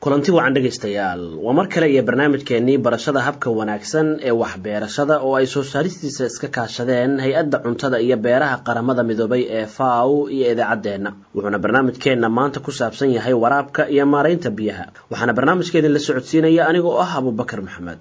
kulanti wacan dhageystayaal waa mar kale iyo barnaamijkeenii barashada habka wanaagsan ee waxbeerashada oo ay soo saaristiisa iska kaashadeen hay-adda cuntada iyo beeraha qaramada midoobay ee FAO iyo idaacadeena wuxuuna barnaamijkeena maanta ku saabsan yahay waraabka iyo maareynta biyaha waxaana barnaamijkeedin la socodsiinaya aniga oo ah Abubakar Maxamed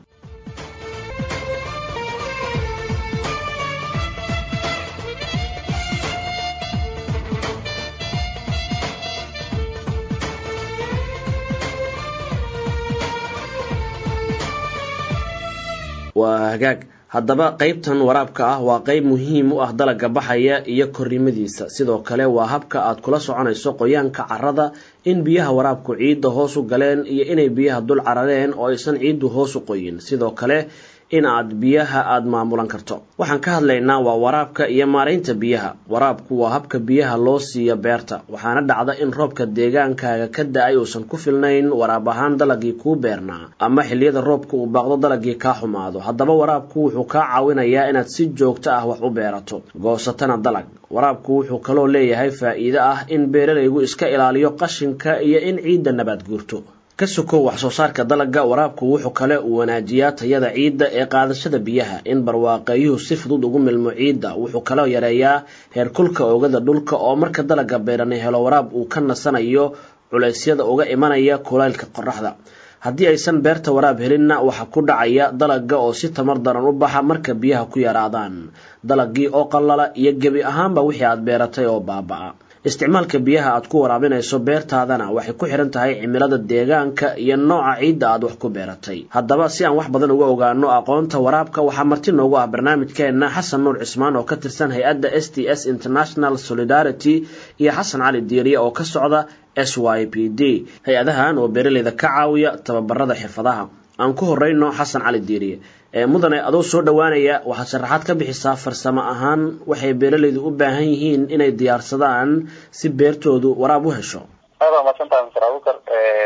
وهاجاج haddaba qaybtan waraabka ah waa qayb muhiim u ah dalagga baxaya iyo korrimadiisa sidoo kale waa habka aad kula soconayso qoyaanka carrada in biyaha waraabku ciidda hoos u galeen iyo inay biyaha dul carareen oo aysan ciiddu hoos u qoyin sidoo kale in aad biyaha aad maamulan karto waxaan ka hadlaynaa waa waraabka iyo maareynta biyaha waraabku waa habka biyaha loo siiyo beerta waxaana dhacda in roobka deegaankaaga ka da'ay uusan ku filnayn waraab ahaan dalagii kuu beernaa ama xilliyada roobka uu baaqdo dalagii ka xumaado haddaba waraabku wuxuu ka caawinayaa inaad si joogto ah wax u beerato goosatana dalag waraabku wuxuu kaloo leeyahay faa'iido ah in beeralaygu iska ilaaliyo qashinka iyo in ciidda nabaad guurto ka sokow wax soo saarka dalagga waraabku wuxuu kale u wanaajiyaa tayada ciidda ee qaadashada biyaha in barwaaqeeyuhu si fudud ugu milmo ciidda wuxuu kale yareeyaa heerkulka oogada dhulka oo marka dalagga beeranay helo waraab uu ka nasanayo culeysyada uga imanaya kulaylka qorraxda haddii aysan beerta waraab helinna waxa ku dhacaya dalagga oo si tamar daran u baxa marka biyaha ku yaraadaan dalaggii oo qallala iyo gebi ahaanba wixii aad beeratay oo baaba'a isticmaalka biyaha aad ku waraabinayso beertaadana waxay ku xiran tahay cimilada deegaanka iyo nooca ciidda aad wax ku beeratay haddaba si aan wax badan uga ogaano aqoonta waraabka waxaa marti noogu ah barnaamijkeena Xasan Nuur Cismaan oo ka tirsan hay'adda STS International Solidarity iyo Xasan Cali Diiriye oo ka socda SYPD hay-adahan oo beeralayda ka caawiya tababarada xirfadaha aan ku horeyno Xasan Cali Diiriye mudane adoo soo dhawaanaya waxa sharaxaad ka bixisaa farsamo ahaan waxay beeralaydu u baahan yihiin inay diyaarsadaan si beertoodu waraab u hesho aad ma santaan Abubakar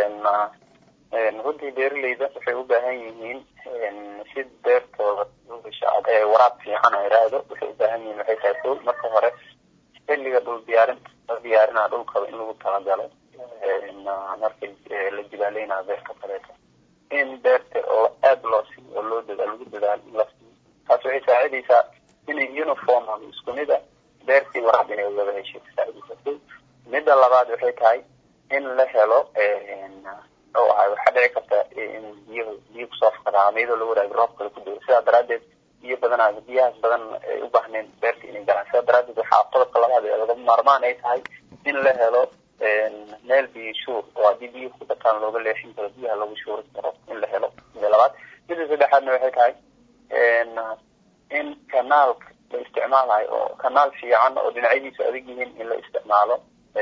runtii beeralayda waxay u baahan yihiin si beertooda u hesho waraab fiican ay raado waxay u baahan yihiin waxay tahay marka hore xilliga dhul diyaarina dhulka in lagu talagalo marka la jibaaleyna beerta kaleeto in beerta oo aad loo siiyo loo dadaalo la siiyo taas waxay saacidaysaa in uniform isku mid ah beertii waraab inay wada hesho saacidaysaa midda labaad waxay tahay in la helo oo waxa dhici karta in biyo soo fakada meedo lagu waraab roobka ku dhow sida daraadeed biyahaas badan u baahneen beertii inay galaan sida daraadeed waxaa qodobka labaad ee laga maarmaan ay tahay in la helo meel biyo shuur oo haddii biyo ku bataan looga leexin karo biyaha lagu shuuri karo in la helo labaad midda saddexaadna waxay tahay in kanaalka la isticmaalayo oo kanaal fiican oo dhinacyadiisu adag yihiin in la isticmaalo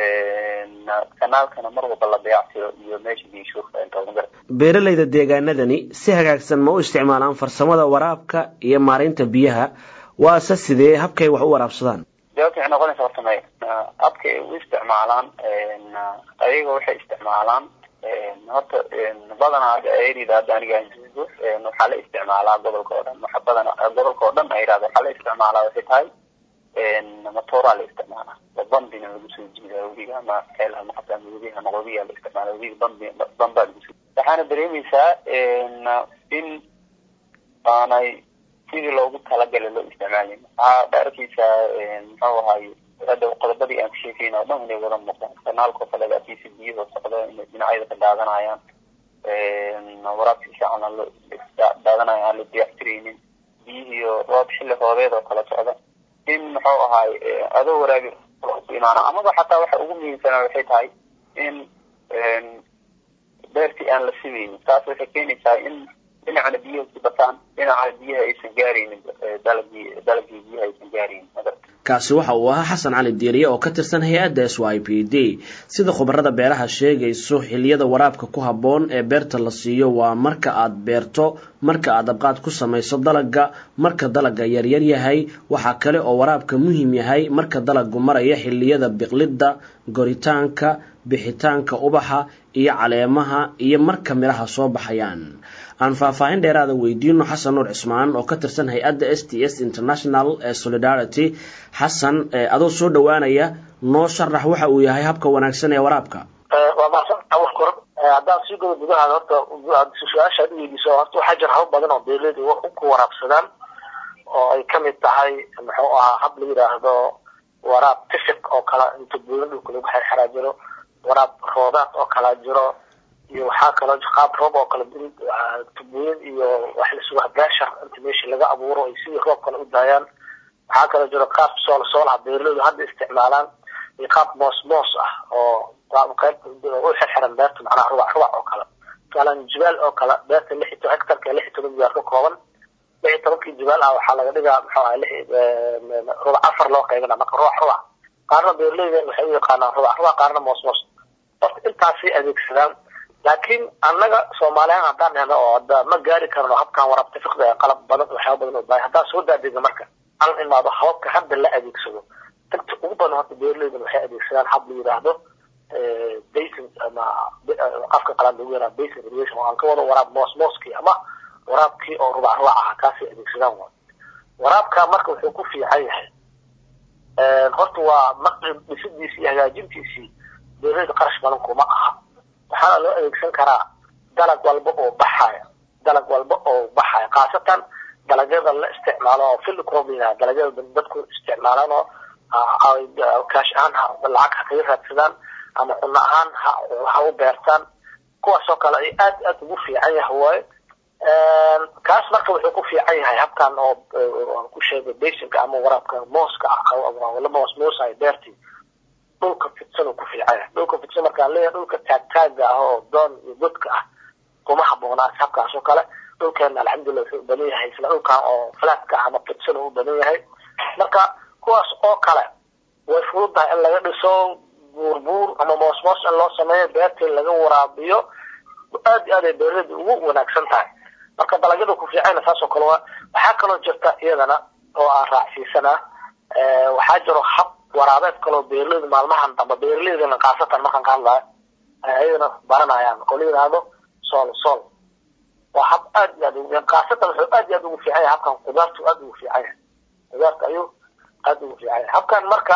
kanaalkana mar walba la dayactiro iyo meesha biyo shuurka inta ugu garta beeralayda deegaanadani si hagaagsan ma u isticmaalaan farsamada waraabka iyo maareynta biyaha waase sidee habkay wax u waraabsadaan jawaabta waxay noqonaysaa horta may habka ay u isticmaalaan ayaga waxay isticmaalaan horta badanaa ay yiraahdo aniga waxaa la isticmaalaa gobolka oo dhan waxa badan gobolka oo dhan ay yiraahdo waxaa la isticmaalaa waxay tahay matoora la isticmaalaa bambina lagu soo jiidaa wadiga ama xeelaha maqataan wadiga noqodiya la isticmaalaa wadiga bamba lagu soo waxaana dareemaysaa in aanay sidii loogu talagalay loo isticmaalin waxaa dhaarkiisa muxuu ahaay hada qodobadii aan sheekayna dhan inay wada muuqdaan kanaalka kale aadkiisa biyo socdo in dhinacyada ka daadanayaan waraabka fiican loo daadanayaan la diyaartireynin biyo roob xilli roobeed oo kala socda in muxuu ahaay adoo waraabi imaana ama xataa waxa ugu muhiimsan waxay tahay in beertii aan la siinin taas waxay keenaysaa in dhinaca biyaha ku bataan dhinaca biyaha aysan gaaraynin dalagii biyaha aysan gaaraynin kaasi waxa uu ahaa Xasan Cali Diiriye oo ka tirsan hay'adda SYPD sida khubarada beeraha sheegayso xilliyada waraabka ku haboon ee beerta la siiyo waa marka aad beerto marka aad abqaad ku samayso dalagga marka dalagga yar yahay waxa kale oo waraabka muhiim yahay marka dalaggu maraya xilliyada biqlidda goritaanka bixitaanka ubaxa iyo caleemaha iyo marka miraha soo baxayaan aan faahfaahin dheeraada weydiino Xasan Nuur Cismaan oo ka tirsan hay'adda STS International Solidarity Xasan adoo soo dhawaanaya noo sharax waxa uu yahay habka wanaagsan ee waraabka waa maasan awal kor haddaan sii godo gudaha horta su-aasha aad weydiiso horta waxaa jira hab badan oo beeraleyda ku waraabsadaan oo ay kamid tahay muxuu ahaa hab la yidhaahdo waraab tifiq oo kala inta buuran dhulka lagu xirxiraa jiro waraab roodaad oo kala jiro iyo waxaa kaloo qaab roob oo kala tubuyin iyo wax la sugaa pressure inta meesha laga abuuro ay sidii roob kale u daayaan waxaa kaloo jiro qaab sool beeraleydu hadda isticmaalaan iyo qaab moos ah oo qayb u xirxiran beerta macnaha rubac oo kale kaalan jibaal oo kale beerta 6 hektarka 6 miyaar ka kooban 6 jibaal ah waxaa laga dhigaa muxuu ahaa rubac afar loo qaybina marka rubac qaarna beeraleyda waxay u yaqaanaan rubac qaarna moos horta intaasi adeegsadaan laakiin annaga Soomaaliyan haddaan helo oo hadda ma gaari karno habkan waraabta fiqda qalab badan waxyaabo badan oo baahay haddaan soo daadego marka aan imaado hababka hadda la adeegsado inta ugu badan horta beeraleyda waxay adeegsadaan hab la yiraahdo basin ama afka qalan lagu yiraahdo basin irrigation oo aan ka wado waraab mooskii ama waraabkii oo rubac ah kaasi adeegsadaan waraabka marka wuxuu ku fiican yahay horta waa maqdib dhisidiisii hagaajintiisii beeraleyda qarash badan kuma aha waxaa loo adeegsan karaa dalag walba oo baxaya qaasatan dalagyada la isticmaalo oo field cropping dalagyada dadku isticmaalaan oo kaash ahaan lacag kaga raadsadaan ama cunno ahaan ha u beertaan kuwaas oo kale ay aad ugu fiican yahay kaas marka wuxuu ku fiican yahay habkan oo ku sheegay basic ama waraabka mooska ama lama moos ay beertii dhulka fidsan ku fiican dhulka fidsan marka leeyahay dhulka taagtaaga ah oo doon iyo godka ah kuma haboona habkaas oo kale dhulkeena alxamdulillah wuxuu badan yahay isla dhulka oo flatka ama fidsan uu badan yahay marka kuwaas oo kale way fududahay in laga dhiso buur ama moos in loo sameeyo beerta laga waraabiyo aad ay beeraleyda ugu wanaagsan tahay marka dalagyada ku fiican taas oo kale waxa kaloo jirta iyadana oo aan raacsiisana waxaa jiro hab waraabeed kaloo beeraleyda maalmahan damba beeraleydana qaasatan markaan ka hadlayo ayadana baranayaan oo leeyahay sool waa hab aad ugu qaasatan wuxuu aad ugu fiican yahay habkan qudaartu aad ugu fiican yahay qudaarta ayuu aad ugu fiican yahay habkan marka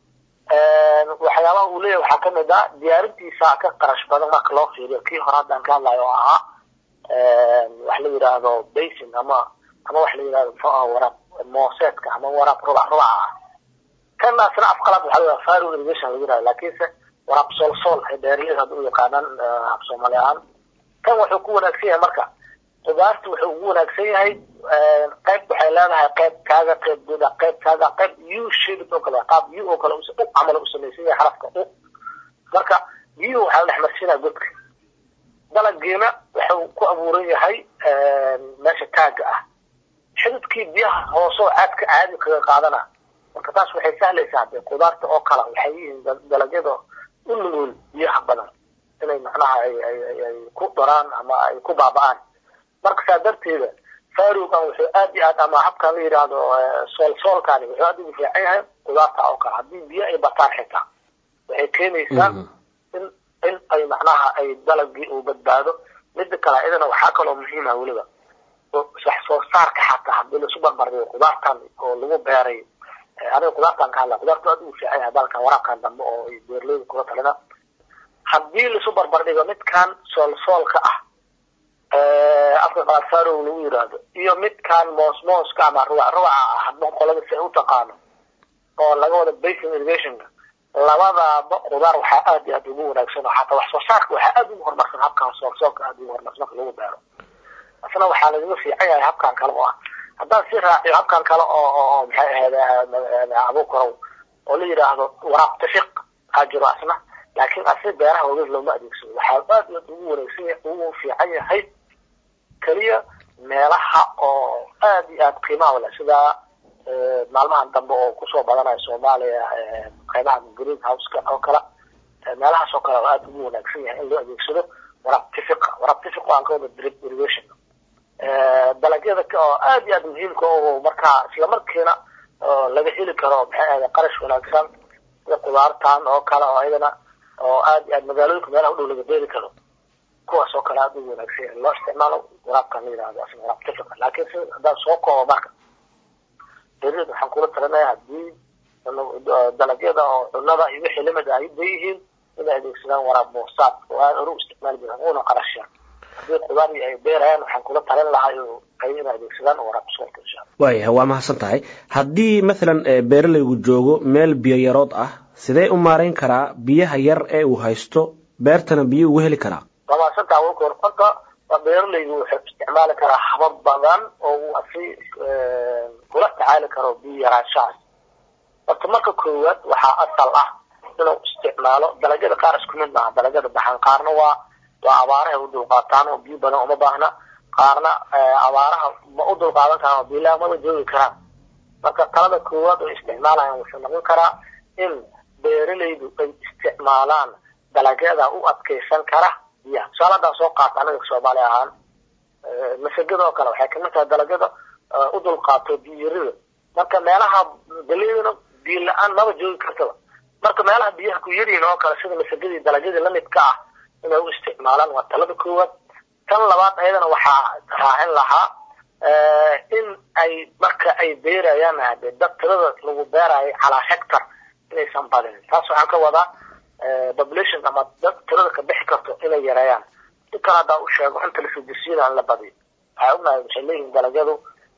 waxyaabaha uu leeyahay waxaa kamid ah diyaarintiisa ka qarash badan marka loo fiiriyo kii hore haddaan ka hadlayo oo ahaa wax la yiraahdo basin ama wax la yiraahdo muxuu ahaa waraab mooseedka ama waraab rubac ah كان أصلا أفقلت وحلوة فارو إريجيشن لغيرها لكن وراب صول حدارية هدو يقانان حبسو مليان كان وحكونا أكسيها مركا قدارت وحكونا أكسيها قيب وحيلانها قيب كاغا قيب دودا قيب كاغا قيب يو شيبت وكلا قاب يو وكلا عملوا أسميسية حرفك مركا يو وحاول نحمسينا قدك دلقينا وحكو أبورية هاي ماشي كاغا حدود كي بيها هو صو عادي قادنا marka taas waxay sahlaysaa qudaarta oo kala waxay yihiin dalagyada u nugul biyaha badan inay macnaha ay ku daraan ama ay ku baaba'aan marka saadarteeda faaruqan wuxuu aad ama habkan la yiraahdo soolkaani wuxuu aad ugu fiican yahay qudaarta oo kala hadii biyo ay bataan xitaa waxay keenaysaa in ay macnaha ay dalagii u badbaado mid kale idana waxa kale oo muhiim ah waliba sax soo saarka xataa hadii la soo barbardhigo qudaartan oo lagu beeray أنا قدرت أن كلا قدرت أدو في عين هذا كان وراء كان دم أو يديرلي قدرت لنا حبي لسوبر برنامج مت كان صول كأ أفضل صاروا لويراد يوم مت كان موس كامر روع حبهم قلنا سعود تقانو أو لقوا البيت إنفيشن لماذا قدر وحقاد يدومون أكسنا حتى وحصارك وحقاد مهر مثلا هب كان صول كأدي مهر مثلا لو بارو أصلا وحنا في عين هب كان كلامه هذا سيرها يبقى كلا هذا أبو كرو ولي راه وراء تفق أجر أسمع لكن أصير بيره وغير لو ما أدري شو حالات يدور يصير في عين هاي كلية ملحة أو هذه قيمة ولا شذا معلومة عن تنبؤ كسوة بدنا الصومالية قيمة عن جرين هاوس أو كلا ملحة سكر يدور يصير إلا أدري شو وراء تفق عن كون الدريب إيريجيشن dalagyada oo aad muhiimka oo marka isla markiina laga heli karo qarash wanaagsan sida qudaartan oo kala oo ayadana oo aad magaalooyinka meelaha u dhow laga beeri karo kuwaas oo kala aad u wanaagsan loo isticmaalo waraabkan yiraahdo asna waraab tifiq laakiin sida soo koobo marka dawladda waxaan kula talinayaa hadii dalagyada oo cunnada iyo wixii lamid ah ay yihiin inay adeegsadaan waraab moosaad oo aan ugu isticmaali jirin una qarashaan haddii qudaar ay beerayaan waxaan kula talin lahaa inay adeegsadaan waraab moosaadka insha Allah waayahay waa mahadsan tahay haddii maalan beeralaygu joogo meel biyo yarood ah sidee u maareyn karaa biyaha yar ee uu haysto beertana biyo ugu heli karaa waa mahadsan tahay horta beeralaygu wuxuu isticmaali karaa habab badan oo uu kula tacaali karo biyo yaraanshahaas horta marka koowaad waxaa asal ah inuu isticmaalo dalagyada qaar isku mid maaha dalagyada baxan qaarna waa abaaraha u dulqaataan oo biyo badan uma baahna qaarna abaaraha ma u dulqaadan karaan biyo la ma joogi karaan marka talada koowaad oo isticmaalayaan wuxuu noqon karaa in beeralaydu ay isticmaalaan dalagyada u adkeysan kara biyaha su'aaladan soo qaata anaga Soomaali ahaan masagada oo kale waxay ka mid tahay dalagyada u dulqaato biyo marka meelaha galeeyna biyo la'aan ma joogi karto marka meelaha biyaha ku yariin oo kale sida masagadii dalagyada la midka ah inay u isticmaalaan waa talada koowaad tan labaad ayadana waxaa raacin lahaa in ay marka ay beerayaan dadkada lagu beerayo calaa hektar inaysan badin taas waxaan ka wadaa population ama dadkada ka bixi karto inay yareeyaan inta hada u sheego inta la soo dirsiina la badiyo waxay ognahay waxay leeyihiin dalagyadu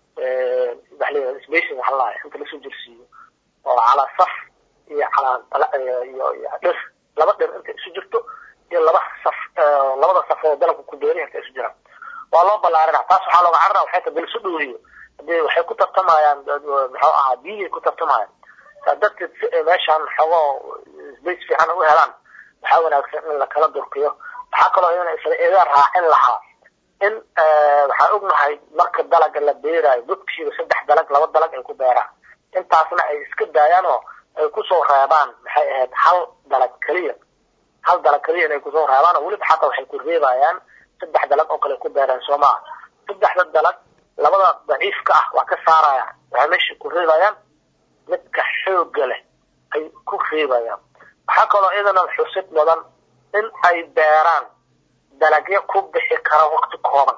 spacing waxa la inta la soo dirsiyo oo calaa saf iyo calaa iyo dhir laba dhir inta isu jirto iyo labada saf oo dalku ku beeray inta isu jiraan waa loo balaarinaa taas waxaa looga carraa waxay tahay bilsu dhoweeyo hadii waxay ku tartamayaan muxuu ahaa biyo ku tartamayaan dadka meeshan xogo space fiican u helaan waxaa wanaagsan in la kala durkiyo waxaa kaloo inay isla raacin lahaa in waxaan ognahay marka dalaga la beerayo dadkiiba 3 dalag 2 dalag ay ku beeraan intaasna ay iska daayaan oo ay ku soo reebaan maxay ahayd hal dalag kaliya inay ku soo reebaan oo waliba xataa waxay ku reebayaan 3 dalag oo kale ku beeraan Soomaa 3 dalag labada daciifka ah waa ka saarayaan waxay meesha ku reebayaan midka xoog leh ay ku reebayaan waxa kaloo idana xusid mudan in ay beeraan dalagyo ku bixi kara waqti kooban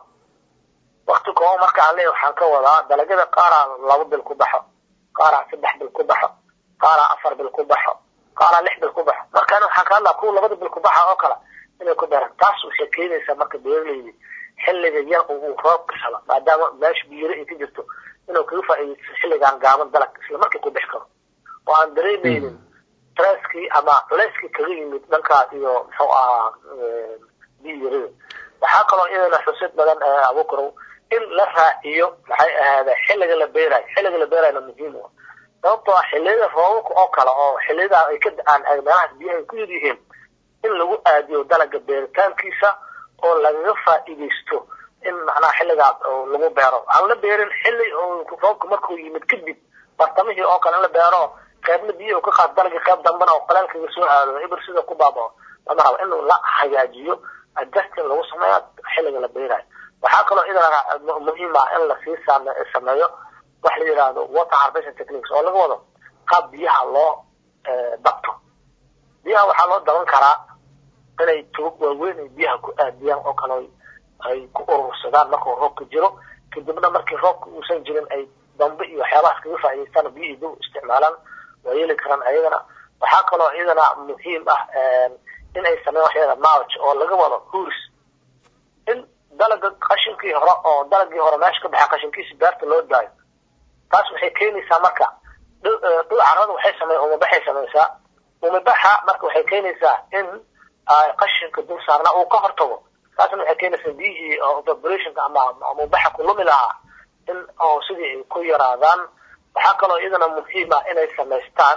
marka aan leeyahay waxaan ka wadaa dalagyada qaar 2 bil ku baxo qaar 3 bil ku baxo qaar 4 bil ku baxo qaar 6 bil ku baxo marka waxaan ka hadlaa kuwa 2 bil ku baxo oo kale inay ku beeraan taas waxay keenaysaa marka beeralayda xilliga yar uu roobka helo maadaama meesh biyo ay ka jirto inuu ka faa'iideysto xilligan gaaban dalag isla markii ku bixi karo oo aan dareemaynin stresskii ama culayskii kaga yimid dhankaas iyo muxuu ahaa biyo waxaa kaloo iyadana xusid badan abuukaro in la raaciyo maxay ahayd xilliga la beerayo muhiim ah sababtoo ah xilliga roobka oo kale oo xilliga ay ka da'aan meelaha biyaha ku yihiin in lagu aadiyo dalaga beeritaankiisa oo laga faa'iideysto in macnaha xilliga lagu beero aan la beerin xilli oo roobka markuu yimid kadib bartamihii oo kale la beero qaybna biyo ka qaad dalaga qayb dambana oo qalaalka soo aado ibir sida ku baabo lama rabo in la hagaajiyo adjusting lagu sameeyo xilliga la beerayo waxaa kaloo idana muhiim ah in la sii sameeyo wax la yiraahdo water harvesting techniques oo laga wado qaab biyaha loo dabto biyaha waxaa loo daban karaa inay tuub waaweyn ay biyaha ku aadiyaan oo kale ay ku urursadaan marka roobka jiro kadibna markii roobka uusan jirin ay dambe iyo waxyaabaha kaga faa'iideystaan biyaha u isticmaalaan waa yeeli karaan ayagana waxaa kaloo iyadana muhiim ah in ay sameeyaan waxyaada mulch oo laga wado huurs in dalaga qashinkii hore oo dalagii hore meesha ka baxay qashinkiisa beerta loo daayo taas waxay keenaysaa marka dhul carrada waxay sameeysaa umabaxa marka waxay keenaysaa in qashinka dul saarna uu ka hortago taasna waxay keenaysaa biyihii evaporationka ama umabaxa ku lumi lahaa in oo sidii ay ku yaraadaan waxaa kaloo iyadana muhiim ah inay samaystaan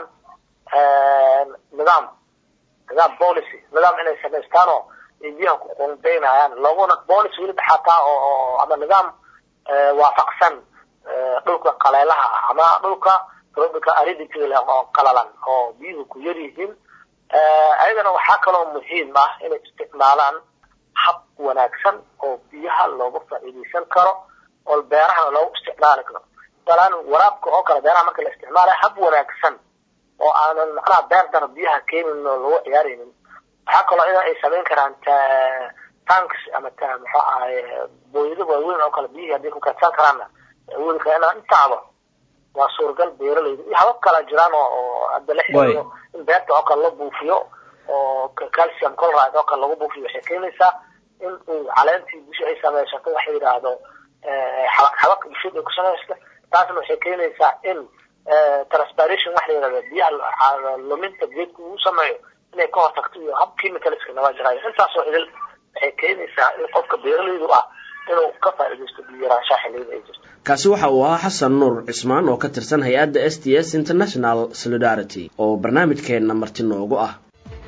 nidaam policy inay samaystaan oo ay biyaha ku qoondeynayaan looguna policy weliba xataa oo ama nidaam waafaqsan dhulka qaleelaha ama dhulka tropical aridity oo qalalan oo biyuhu ku yar yihiin ayadana waxaa kaloo muhiim ah inay isticmaalaan hab wanaagsan oo biyaha looga faa'iideysan karo oo beeraha loogu isticmaali karo talaan waraabka oo kale beeraha marka la isticmaalayo hab wanaagsan oo aanan macnaha beerta biyaha keenin oo lagu ciyaaraynin waxaa kaloo ay sameyn karaan tanks ama muxuu ahay booyado waaweyn oo kale biyaha hadii ku kaydsan karaan awoodi karaan intaaba waa suuragal beeralayda iyo habab kala jiraan oo hadda la xiriiro in beerta oo kale la buufiyo oo calcium chloride oo kale lagu buufiyo waxay keenaysaa in uu caleentii bisha ay samaysato waxay yidhaahdo xabaq bishid ay ku samaysta taasna waxay keenaysaa in transpiration waxa la yidhahdo biyaha luminta geedku uu sameeyo inay ka hortagto iyo hab chemicalska nawajirayo intaasoo idil waxay keenaysaa in qofka beeralaydu ah inuu ka faa'iidaysto biyo yaraanshaha xilliyada ay jirto kaasi waxa uu ahaa xasan nuur cismaan oo ka tirsan hay-adda STS International Solidarity oo barnaamijkeena marti noogu ah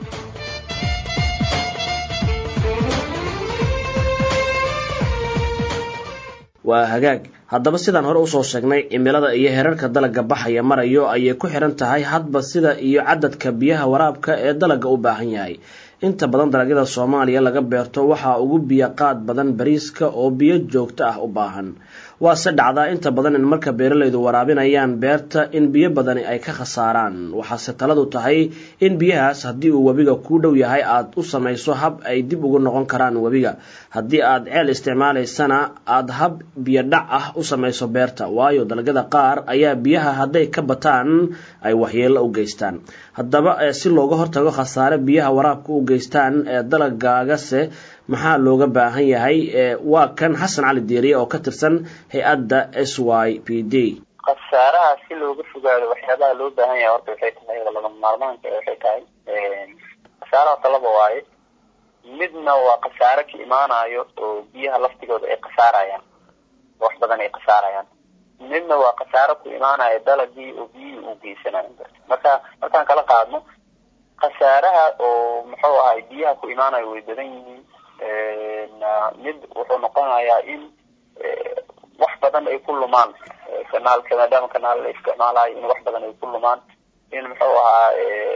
waa hagaag haddaba sidaan hore usoo sheegnay cimilada iyo heerarka dalagga baxaya marayo ayay ku xiran tahay hadba sida iyo cadadka biyaha waraabka ee dalagga u baahan yahay inta badan dalagyada Soomaaliya laga beerto waxa ugu biyo qaad badan bariiska oo biyo joogto ah u baahan waa sadacda inta badan in marka beeralaydu waraabinayaan beerta in biyo badani ay ka khasaaraan waxaase taladu tahay in biyahaas haddii uu wabiga ku dhow yahay aad u samayso hab ay dib ugu noqon karaan wabiga haddii aad ceel isticmaalaysana aad hab biyo dhac ah u samayso beerta waayo dalagyada qaar ayaa biyaha hadday ka bataan ay waxyeello u geystaan haddaba si looga hortago khasaare biyaha waraabka u geystaan ee dalagaagase maxaa looga baahan yahay waa kan Xasan Cali Diiriye oo ka tirsan hay-adda SYPD khasaaraha si looga fogaado waxyaabaha loo baahan yahay horta waxay tahay laba maarmaanka waxay tahay khasaaraha talaba waaye midna waa khasaare ka imaanayo oo biyaha laftigooda ay khasaarayaan wax badan ay khasaarayaan midna waa khasaare ku imaanayo dalagii oo biyihii u geysanayo markaan kala qaadno khasaaraha oo muxuu ahay biyaha ku imaanayo way badan yihiin mid wuxuu noqonayaa in wax badan ay ku lumaan kanaalka maadaama kanaal la isticmaalayo in wax badan ay ku lumaan in muxuu ahaa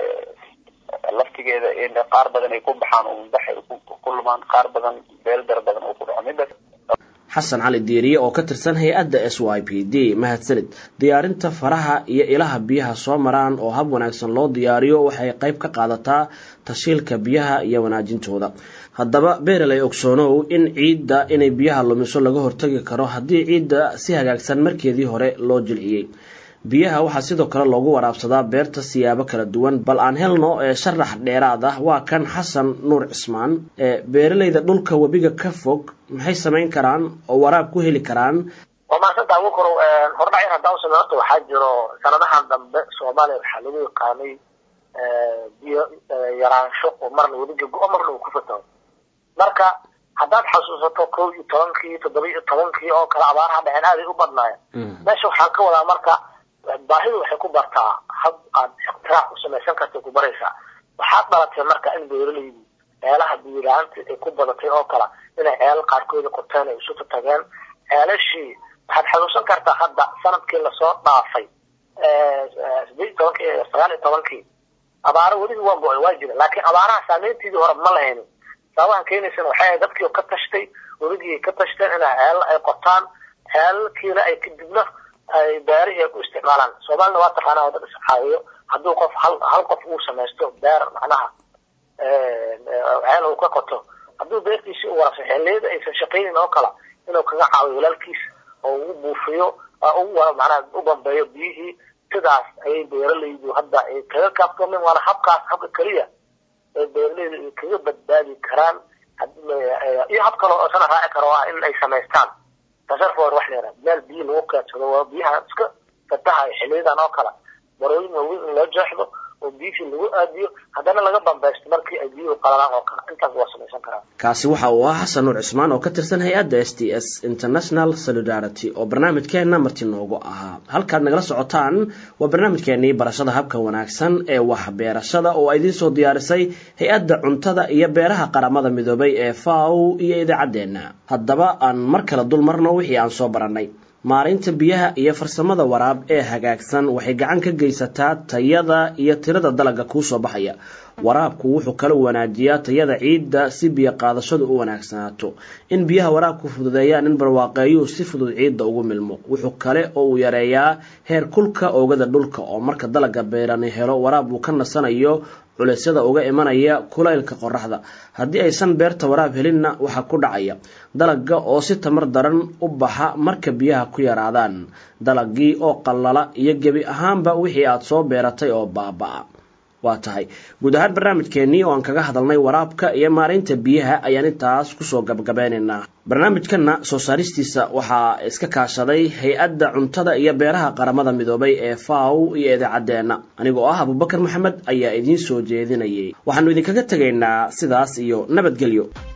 laftigeeda in qaar badan ay ku baxaan oo madax ay ku lumaan qaar badan beeldar badan oo ku dhaco midda Xasan Cali Diiriye oo ka tirsan hay-adda SYPD mahadsanid diyaarinta faraha iyo ilaha biyaha soo maraan oo hab wanaagsan loo diyaariyo waxay qayb ka qaadataa tashiilka biyaha iyo wanaajintooda haddaba beeralay ogsoonow in ciidda inay biyaha lumiso laga hortagi karo haddii ciidda si hagaagsan markeedii hore loo jilciyey biyaha waxaa sidoo kale loogu waraabsadaa beerta siyaabo kala duwan bal aan helno sharax dheeraad ah waa kan Xasan Nuur Cismaan beeralayda dhulka wabiga ka fog maxay samayn karaan oo waraab ku heli karaan وما صدق وكر هرنا هذا وصلنا وحجر سنة dambe Soomaaliya waxa lagu yaqaanay biyo yaraan shaq oo marna wadiga marna uu ku fato marka hadaad xasuusato 12kii 17kii oo kala abaaraha dhaceen aad u badnaayeen meesha waxa ka wada marka baahidu waxay ku bartaa hab aad iqtiraaf u samaysan karto ku baraysa waxa dhalatay marka in beeralaydu meelaha biyaanta ay ku badatay oo kala inay ceel qaarkood qotaan ay isu tageen ceelashii waxaad xasuusan kartaa hadda sanadkii la soo dhaafay 18 abaaro wali waa go'ay waajib laakiin abaaraha saameyntii hore ma lahayn sababta keenaysan waxay dadkii ka tashtay waligeey ka tashteen in ceel ay qotaan ceelkiina ay kadibna ay beeraha ku isticmaalaan Soomaaliya waa taqaanaa wada isxaawiyo hadduu qof hal qof uu sameesto beer macnaha ceel uu ka qoto hadduu beertiisa u warasay xilliyeed aysan shaqeyn oo kala inuu kaga caawiyo walaalkiis oo uu buufiyo oo macnaha u bambeeyo biyihii sidaas ay beeralaydu hadda ay kaga kaaftoomeen waana habka kaliya ee beeralaydu kaga badbaadi karaan iyo hab kale oo sana raaci karo in ay sameystaan tasarruf wax leeyahay meel biyo lagu kaadsado waa biyaha iska fatahay xilliyeedan oo kala barooyin weyn loo jeexdo oo biyo lagu aadiyo hadana laga bambaysto markii ay biyo qalalaan oo kala intaas waa samaysan karaan kaasi waxa uu ahaa Xasan Nuur Cismaan oo ka tirsan hay'adda STS International Solidarity oo barnaamijkeena marti noogu ahaa halka nagala socotaan waa barnaamijkeenii barashada habka wanaagsan ee wax beerashada oo ay idin soo diyaarisay hay'adda cuntada iyo beeraha qaramada midoobay ee FAO iyo idaacadeena haddaba aan mar kale dul marno wixii aan soo baranay maareynta biyaha iyo farsamada waraab ee hagaagsan waxay gacan ka geysataa tayada iyo tirada dalagga ku soo baxaya waraabku wuxuu kala wanaajiyaa tayada ciidda si biyo qaadashadu u wanaagsanaato in biyaha waraabku fududeeyaan in barwaaqeeyo si fudud ciidda ugu milmo wuxuu kale oo uu yareeyaa heer kulka oogada dhulka oo marka dalagga beerani helo waraab uu ka nasanayo culaysyada uga imanaya kulaylka qorraxda haddii aysan beerta waraab helinna waxa ku dhacaya dalagga oo si tamar daran u baxa marka biyaha ku yaraadaan dalagii oo qallala iyo gebi ahaanba wixii aad soo beeratay oo baabaa waa tahay guud ahaan barnaamijkeennii oo aan kaga hadalnay waraabka iyo maareynta biyaha ayaan intaas kusoo gabagabeynaynaa. barnaamijkanna soo saaristiisa waxaa iska kaashaday hay-adda cuntada iyo beeraha qaramada midoobay ee FAO iyo idaacadeenna. anigoo ah Abubakar Maxamed ayaa idiin soo jeedinayay. waxaanu idinkaga tegaynaa sidaas iyo nabadgelyo.